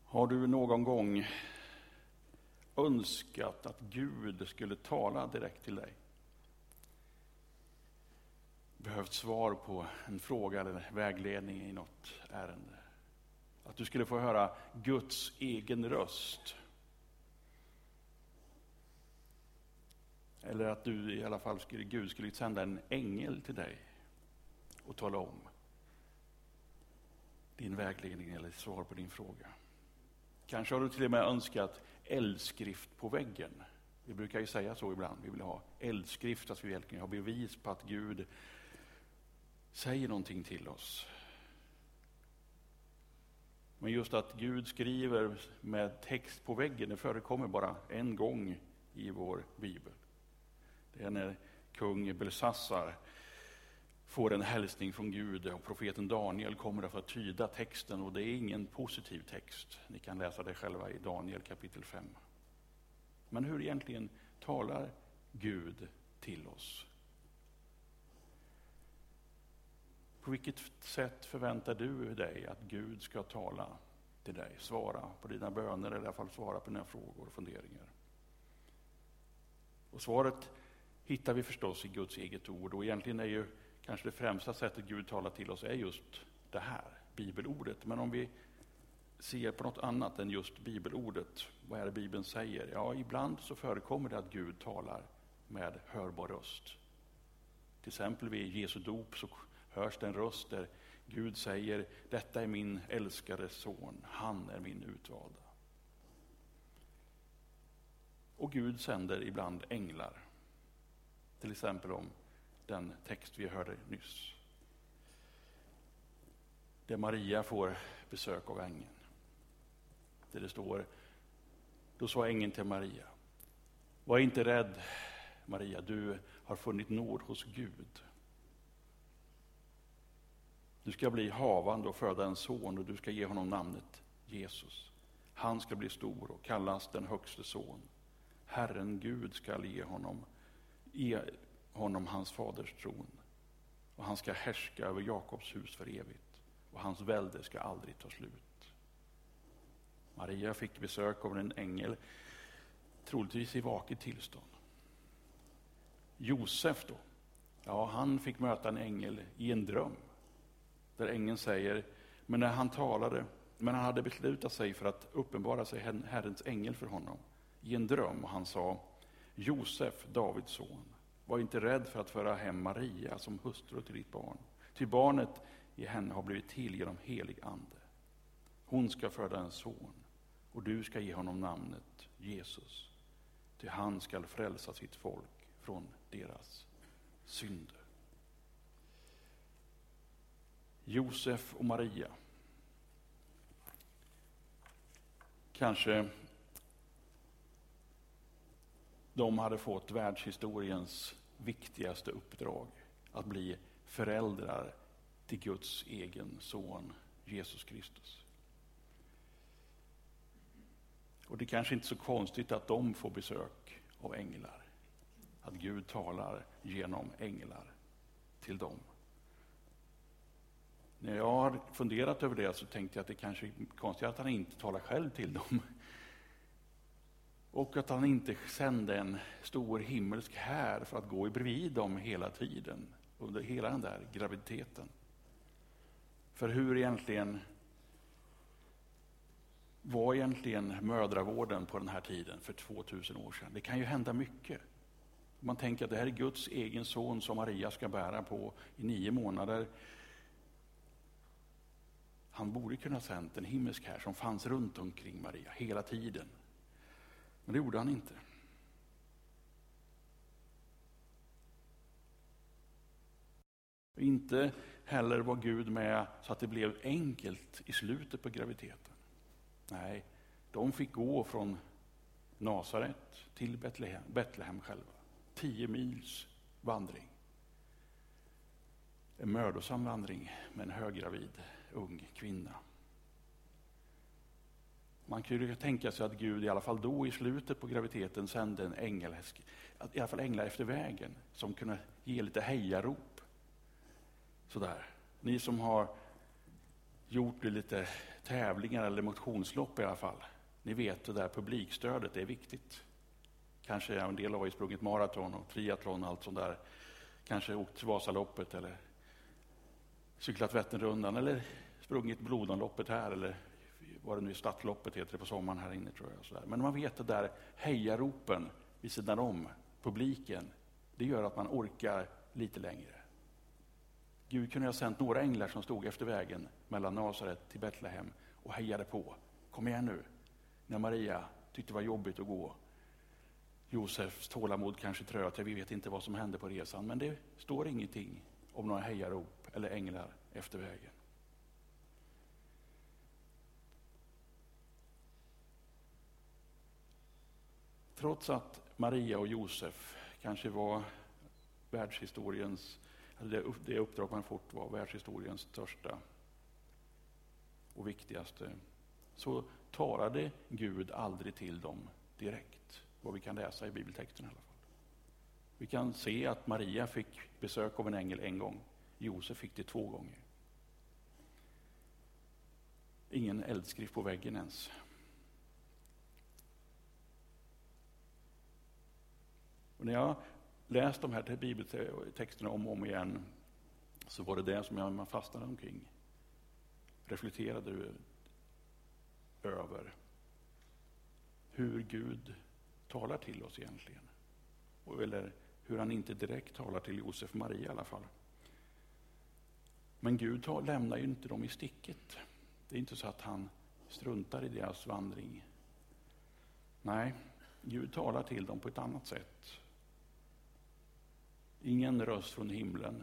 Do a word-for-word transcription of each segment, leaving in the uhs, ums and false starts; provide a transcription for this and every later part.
Har du någon gång önskat att Gud skulle tala direkt till dig? Behövt svar på en fråga eller vägledning i något ärende? Att du skulle få höra Guds egen röst? Eller att du i alla fall skulle, Gud skulle sända en ängel till dig och tala om din vägledning eller svar på din fråga. Kanske har du till och med önskat eldskrift på väggen. Vi brukar ju säga så ibland. Vi vill ha eldskrift, att vi verkligen har bevis på att Gud säger någonting till oss. Men just att Gud skriver med text på väggen, det förekommer bara en gång i vår bibel. Det är när kung Belsassar får en hälsning från Gud och profeten Daniel kommer för att tyda texten, och det är ingen positiv text. Ni kan läsa det själva i Daniel kapitel fem. Men hur egentligen talar Gud till oss? På vilket sätt förväntar du dig att Gud ska tala till dig? Svara på dina böner, eller i alla fall svara på dina frågor och funderingar. Och svaret hittar vi förstås i Guds eget ord, och egentligen är ju kanske det främsta sättet Gud talar till oss är just det här, bibelordet. Men om vi ser på något annat än just bibelordet, vad är det Bibeln säger? Ja, ibland så förekommer det att Gud talar med hörbar röst. Till exempel vid Jesu dop så hörs det en röst där Gud säger: detta är min älskade son, han är min utvalda. Och Gud sänder ibland änglar. Till exempel om den text vi hörde nyss. Där Maria får besök av ängeln. Där det står: då sa ängeln till Maria: var inte rädd, Maria, du har funnit nåd hos Gud. Du ska bli havande och föda en son, och du ska ge honom namnet Jesus. Han ska bli stor och kallas den högste son. Herren Gud ska ge honom, ge honom hans faders tron, och han ska härska över Jakobs hus för evigt, och hans välde ska aldrig ta slut. Maria fick besök av en ängel, troligtvis i vaket tillstånd. Josef då? Ja, han fick möta en ängel i en dröm. Där ängeln säger, men när han talade, men han hade beslutat sig för att uppenbara sig Herrens ängel för honom i en dröm, och han sa: Josef, Davids son, var inte rädd för att föra hem Maria som hustru till ditt barn. Ty barnet i henne har blivit till genom helig ande. Hon ska föda en son, och du ska ge honom namnet Jesus. Ty han ska frälsa sitt folk från deras synder. Josef och Maria. Kanske de hade fått världshistoriens viktigaste uppdrag, att bli föräldrar till Guds egen son Jesus Kristus. Och det är kanske inte så konstigt att de får besök av änglar, att Gud talar genom änglar till dem. När jag har funderat över det så tänkte jag att det kanske är konstigt att han inte talar själv till dem. Och att han inte sände en stor himmelsk här för att gå bredvid dem hela tiden, under hela den där graviditeten. För hur egentligen var egentligen mödravården på den här tiden för tvåtusen år sedan? Det kan ju hända mycket. Man tänker att det här är Guds egen son som Maria ska bära på i nio månader. Han borde kunna sänt en himmelsk här som fanns runt omkring Maria hela tiden. Men det gjorde han inte. Inte heller var Gud med så att det blev enkelt i slutet på graviditeten. Nej, de fick gå från Nasaret till Betlehem, Betlehem själva. Tio mils vandring. En mödosam vandring med en höggravid ung kvinna. Man kan ju tänka sig att Gud i alla fall då i slutet på graviditeten sände en ängel, i alla fall änglar efter vägen, som kunde ge lite hejarop. Sådär. Ni som har gjort lite tävlingar eller motionslopp i alla fall. Ni vet, det där publikstödet är viktigt. Kanske en del av er sprungit maraton och triathlon och allt sånt där. Kanske åkt Vasaloppet eller cyklat Vätternrundan eller sprungit Blodomloppet här eller vad det nu är, Stadsloppet heter det på sommaren här inne tror jag. Så där. Men man vet det där hejaropen vid sidan om publiken, det gör att man orkar lite längre. Gud kunde ha sänt några änglar som stod efter vägen mellan Nasaret till Betlehem och hejade på. Kom igen nu. När Maria tyckte det var jobbigt att gå. Josefs tålamod kanske tröt, vi vet inte vad som hände på resan, men det står ingenting om några hejarop eller änglar efter vägen. Trots att Maria och Josef kanske var världshistoriens, eller det uppdrag man fått var världshistoriens största och viktigaste, så talade Gud aldrig till dem direkt. Vad vi kan läsa i bibeltexten i alla fall. Vi kan se att Maria fick besök av en ängel en gång. Josef fick det två gånger. Ingen eldskrift på väggen ens. Och när jag läste de här bibeltexterna om och om igen så var det det som jag fastnade omkring. Reflekterade över hur Gud talar till oss egentligen. Eller hur han inte direkt talar till Josef och Maria i alla fall. Men Gud tar, lämnar ju inte dem i sticket. Det är inte så att han struntar i deras vandring. Nej, Gud talar till dem på ett annat sätt. Ingen röst från himlen.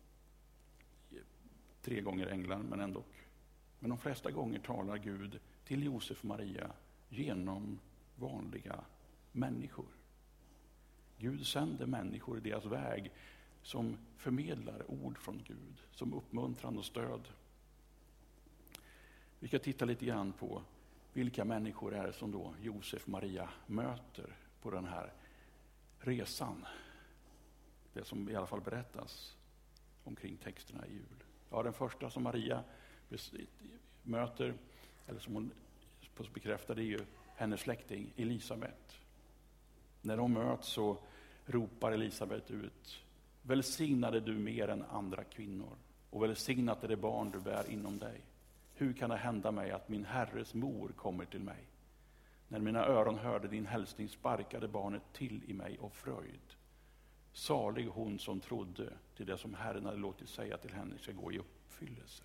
Tre gånger änglar, men ändå. Men de flesta gånger talar Gud till Josef och Maria genom vanliga människor. Gud sänder människor i deras väg som förmedlar ord från Gud, som uppmuntran och stöd. Vi ska titta lite grann på vilka människor är som då Josef och Maria möter på den här resan. Det som i alla fall berättas omkring texterna i jul. Ja, den första som Maria möter, eller som hon bekräftar, det är ju hennes släkting Elisabet. När de möts så ropar Elisabet ut: välsignade du mer än andra kvinnor, och välsignat är det barn du bär inom dig. Hur kan det hända mig att min herres mor kommer till mig? När mina öron hörde din hälsning sparkade barnet till i mig av fröjd. Salig hon som trodde till det som Herren hade låtit säga till henne ska gå i uppfyllelse.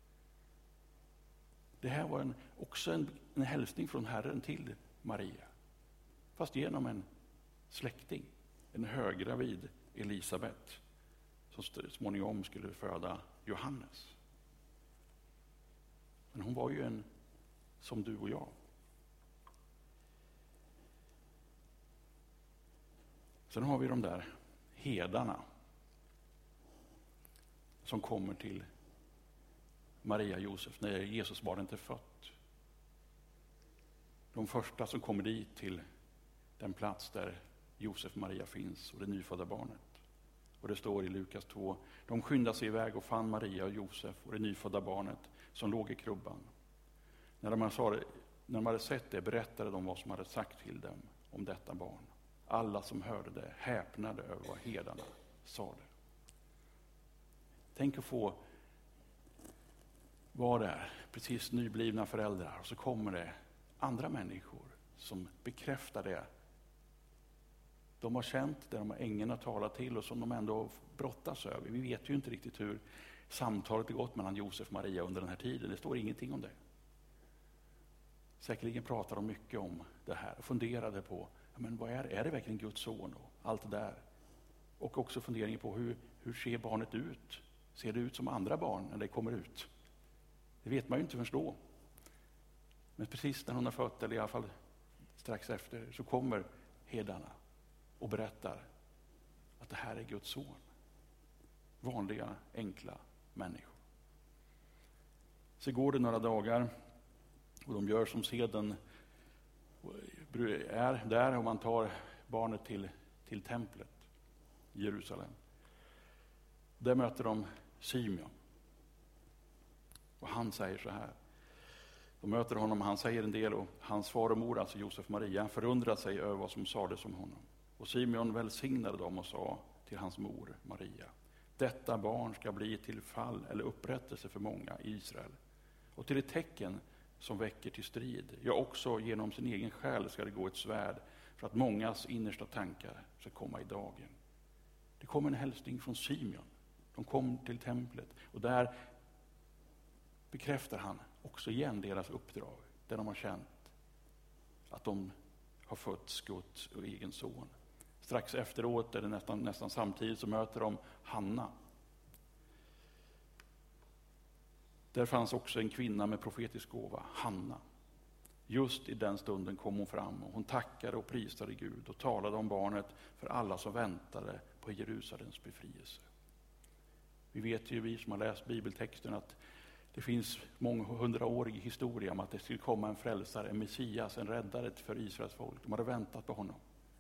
Det här var en, också en, en hälsning från Herren till Maria. Fast genom en släkting, en höggravid Elisabet, som småningom skulle föda Johannes. Men hon var ju en som du och jag. Sen har vi de där herdarna som kommer till Maria och Josef när Jesus var inte fött. De första som kommer dit till den plats där Josef och Maria finns och det nyfödda barnet. Och det står i Lukas två: de skyndade sig iväg och fann Maria och Josef och det nyfödda barnet som låg i krubban. När de, sa det, när de hade sett det berättade de vad som hade sagt till dem om detta barn. Alla som hörde det häpnade över vad herdarna sa det. Tänk att få vara där, precis nyblivna föräldrar, och så kommer det andra människor som bekräftar det. De har känt det de har ängeln att tala till och som de ändå brottas över. Vi vet ju inte riktigt hur samtalet gått mellan Josef och Maria under den här tiden. Det står ingenting om det. Säkerligen pratar de mycket om det här och funderade på, men vad är, är det verkligen Guds son och allt det där? Och också funderingen på hur, hur ser barnet ut? Ser det ut som andra barn när det kommer ut? Det vet man ju inte först då. Men precis när hon har fött, eller i alla fall strax efter, så kommer herdarna och berättar att det här är Guds son. Vanliga, enkla människor. Så går det några dagar och de gör som seden är där, och man tar barnet till, till templet i Jerusalem. Där möter de Simeon. Och han säger så här. De möter honom, han säger en del och hans far och mor, alltså Josef och Maria, förundrade sig över vad som sades om honom. Och Simeon välsignade dem och sa till hans mor Maria: detta barn ska bli till fall eller upprättelse för många i Israel och till ett tecken som väcker till strid. Ja, också genom sin egen själ ska det gå ett svärd för att mångas innersta tankar ska komma i dagen. Det kom en hälsning från Simeon. De kom till templet och där bekräftar han också igen deras uppdrag, där de har känt att de har fötts Guds och egen son. Strax efteråt, eller nästan, nästan samtidigt, så möter de Hanna. Där fanns också en kvinna med profetisk gåva, Hanna. Just i den stunden kom hon fram och hon tackade och prisade Gud och talade om barnet för alla som väntade på Jerusalems befrielse. Vi vet ju, vi som har läst bibeltexten, att det finns många hundraårig historia om att det skulle komma en frälsare, en Messias, en räddare för Israels folk. De hade väntat på honom.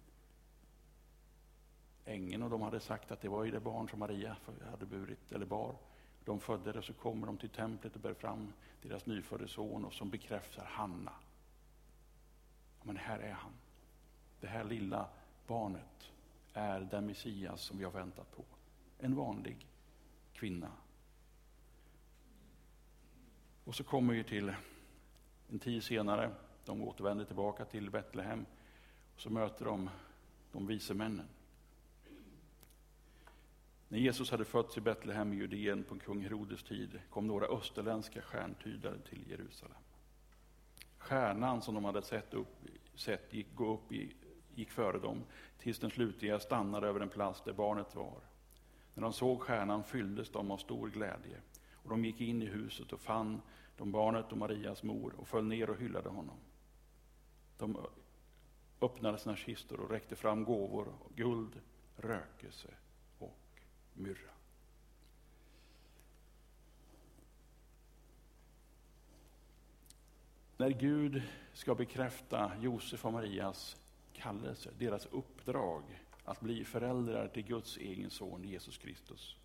Ängeln och de hade sagt att det var ju det barn som Maria hade burit eller bar. De födde det, så kommer de till templet och bär fram deras nyfödde son och som bekräftar Hanna. Men här är han. Det här lilla barnet är den Messias som vi har väntat på. En vanlig kvinna. Och så kommer vi till en tid senare. De återvänder tillbaka till Betlehem. Och så möter de de vise männen. När Jesus hade fötts i Betlehem i Judeen på kung Herodes tid kom några österländska stjärntydare till Jerusalem. Stjärnan som de hade sett, upp, sett gick, gå upp i, gick före dem tills den slutliga stannade över en plats där barnet var. När de såg stjärnan fylldes de av stor glädje och de gick in i huset och fann de barnet och Marias mor och föll ner och hyllade honom. De öppnade sina kistor och räckte fram gåvor, guld, rökelse och myrra. När Gud ska bekräfta Josef och Marias kallelse, deras uppdrag att bli föräldrar till Guds egen son Jesus Kristus.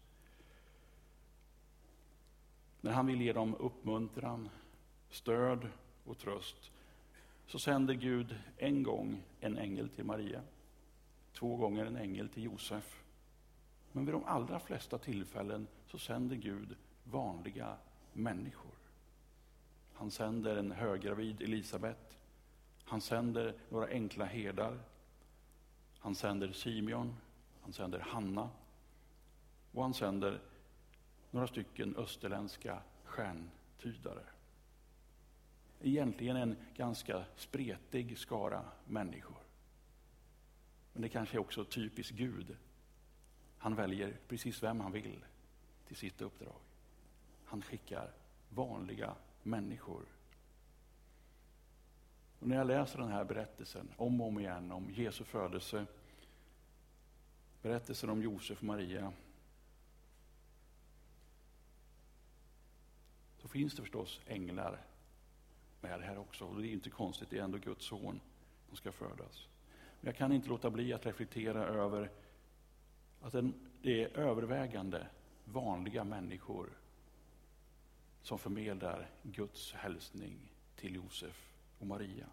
När han vill ge dem uppmuntran, stöd och tröst, så sänder Gud en gång en ängel till Maria, två gånger en ängel till Josef. Men vid de allra flesta tillfällen så sänder Gud vanliga människor. Han sänder en höggravid Elisabet. Han sänder några enkla herdar. Han sänder Simeon. Han sänder Hanna. Och han sänder några stycken österländska stjärntydare. Egentligen en ganska spretig skara människor. Men det kanske är också typiskt Gud. Han väljer precis vem han vill till sitt uppdrag. Han skickar vanliga människor. Och när jag läser den här berättelsen om och om igen om Jesu födelse, berättelsen om Josef och Maria, så finns det förstås änglar med det här också. Och det är inte konstigt, det är ändå Guds son som ska födas. Men jag kan inte låta bli att reflektera över att det är övervägande vanliga människor som förmedlar Guds hälsning till Josef och Maria.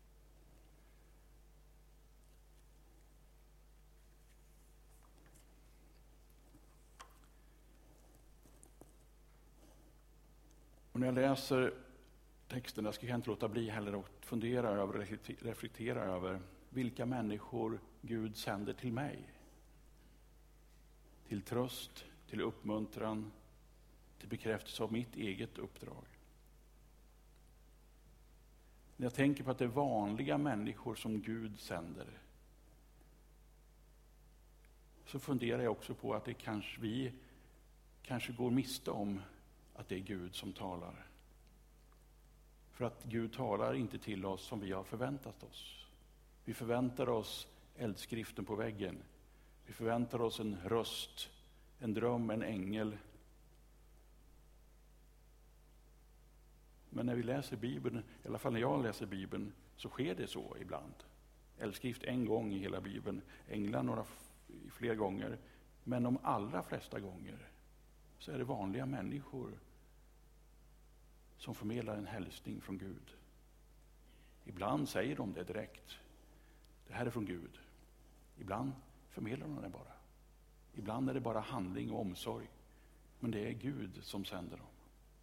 Och när jag läser texten där ska jag inte låta bli heller att fundera över, reflektera över vilka människor Gud sänder till mig. Till tröst, till uppmuntran, till bekräftelse av mitt eget uppdrag. När jag tänker på att det är vanliga människor som Gud sänder, så funderar jag också på att det kanske vi kanske går miste om att det är Gud som talar. För att Gud talar inte till oss som vi har förväntat oss. Vi förväntar oss eldskriften på väggen. Vi förväntar oss en röst, en dröm, en ängel. Men när vi läser Bibeln, i alla fall när jag läser Bibeln, så sker det så ibland. Eldskrift en gång i hela Bibeln, änglar några fler gånger. Men de allra flesta gånger så är det vanliga människor som förmedlar en hälsning från Gud. Ibland säger de det direkt. Det här är från Gud. Ibland förmedlar de det bara. Ibland är det bara handling och omsorg. Men det är Gud som sänder dem.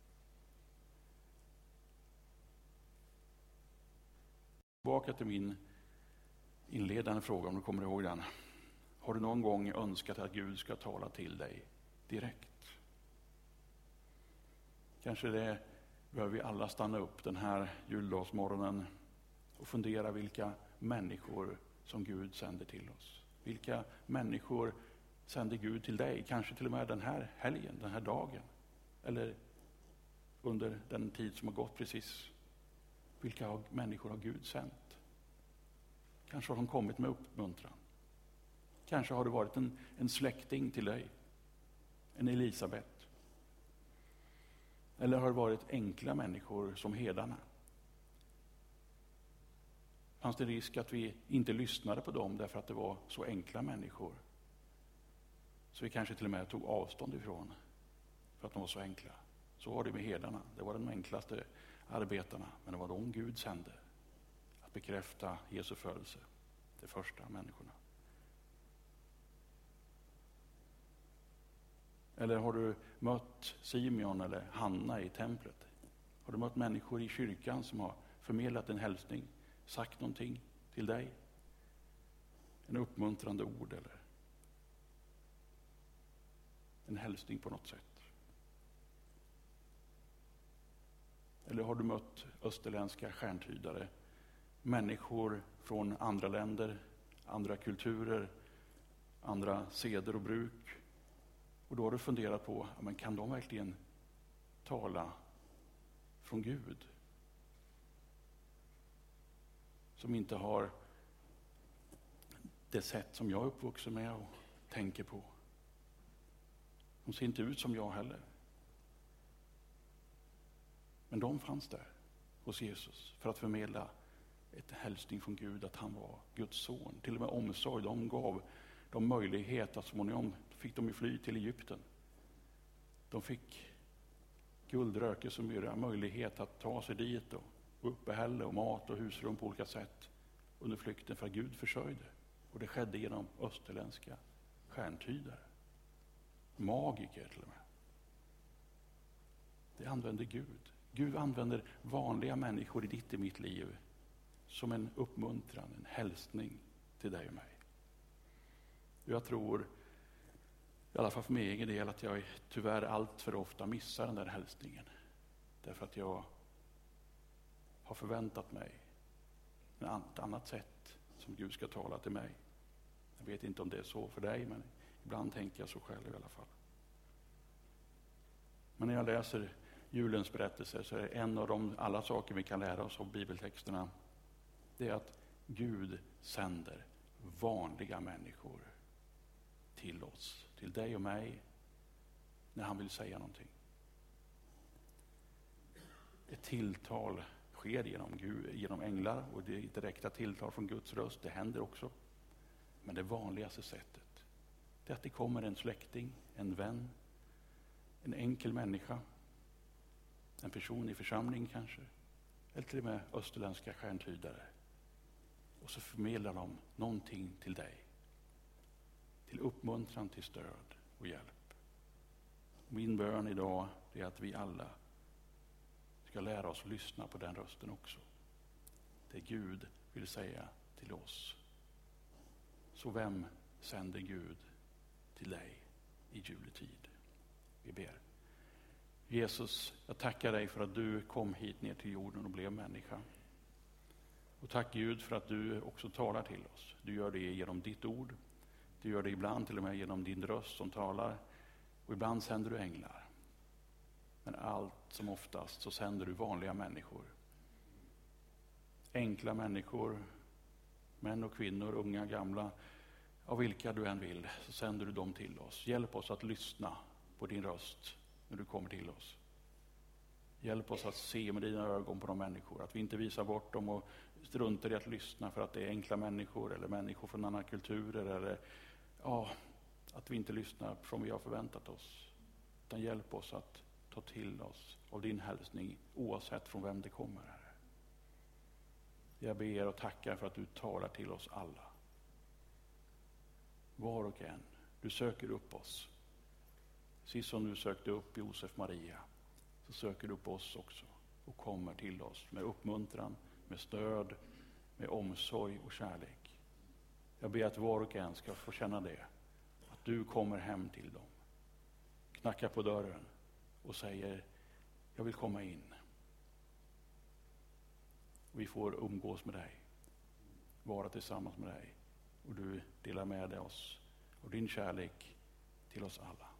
Tillbaka till min inledande fråga, om du kommer ihåg den. Har du någon gång önskat att Gud ska tala till dig direkt? Kanske det behöver vi alla stanna upp den här juldagsmorgonen och fundera vilka människor som Gud sänder till oss. Vilka människor sänder Gud till dig? Kanske till och med den här helgen, den här dagen. Eller under den tid som har gått precis. Vilka människor har Gud sänt? Kanske har de kommit med uppmuntran. Kanske har det varit en, en släkting till dig. En Elisabet. Eller har det varit enkla människor som herdarna? Fanns det risk att vi inte lyssnade på dem därför att det var så enkla människor? Så vi kanske till och med tog avstånd ifrån för att de var så enkla. Så var det med herdarna. Det var de enklaste arbetarna, men det var de Gud sände att bekräfta Jesu födelse, de första människorna. Eller har du mött Simeon eller Hanna i templet? Har du mött människor i kyrkan som har förmedlat en hälsning, sagt någonting till dig? En uppmuntrande ord eller en hälsning på något sätt? Eller har du mött österländska stjärntydare? Människor från andra länder, andra kulturer, andra seder och bruk. Och då har du funderat på, men kan de verkligen tala från Gud? Som inte har det sätt som jag är uppvuxen med och tänker på. De ser inte ut som jag heller. Men de fanns där hos Jesus för att förmedla ett hälsning från Gud att han var Guds son. Till och med omsorg. De gav dem möjlighet att småningom fick de ju fly till Egypten. De fick guldröke som myra, möjlighet att ta sig dit och uppehälle och mat och husrum på olika sätt under flykten för att Gud försörjde. Och det skedde genom österländska stjärntydare. Magiker till och med. Det använde Gud. Gud använder vanliga människor i ditt och mitt liv som en uppmuntran, en hälsning till dig och mig. Jag tror, i alla fall för min egen del, att jag tyvärr allt för ofta missar den där hälsningen. Därför att jag har förväntat mig ett annat sätt som Gud ska tala till mig. Jag vet inte om det är så för dig, men ibland tänker jag så själv i alla fall. Men när jag läser julens berättelser så är en av de alla saker vi kan lära oss av bibeltexterna, det är att Gud sänder vanliga människor till oss, till dig och mig, när han vill säga någonting. Ett tilltal sker genom Gud, genom änglar, och det är direkta tilltal från Guds röst, det händer också. Men det vanligaste sättet, det är att det kommer en släkting, en vän, en enkel människa, en person i församling kanske, eller till och med österländska stjärntydare. Och så förmedlar de någonting till dig. Till uppmuntran, till stöd och hjälp. Min bön idag är att vi alla ska lära oss lyssna på den rösten också. Det Gud vill säga till oss. Så vem sänder Gud till dig i juletid? Vi ber. Jesus, jag tackar dig för att du kom hit ner till jorden och blev människa. Och tack Gud för att du också talar till oss. Du gör det genom ditt ord. Du gör det ibland till och med genom din röst som talar. Och ibland sänder du änglar. Men allt som oftast så sänder du vanliga människor. Enkla människor, män och kvinnor, unga, gamla, av vilka du än vill, så sänder du dem till oss. Hjälp oss att lyssna på din röst när du kommer till oss. Hjälp oss att se med dina ögon på de människor. Att vi inte visar bort dem och struntar i att lyssna för att det är enkla människor eller människor från andra kulturer. Eller ja, att vi inte lyssnar som vi har förväntat oss. Utan hjälp oss att ta till oss av din hälsning oavsett från vem det kommer, Herre. Jag ber och tackar för att du talar till oss alla. Var och en. Du söker upp oss. Precis som du sökte upp Josef Maria, så söker du upp oss också och kommer till oss med uppmuntran, med stöd, med omsorg och kärlek. Jag ber att var och en ska få känna det, att du kommer hem till dem, knackar på dörren och säger: jag vill komma in. Vi får umgås med dig, vara tillsammans med dig, och du delar med dig oss och din kärlek till oss alla.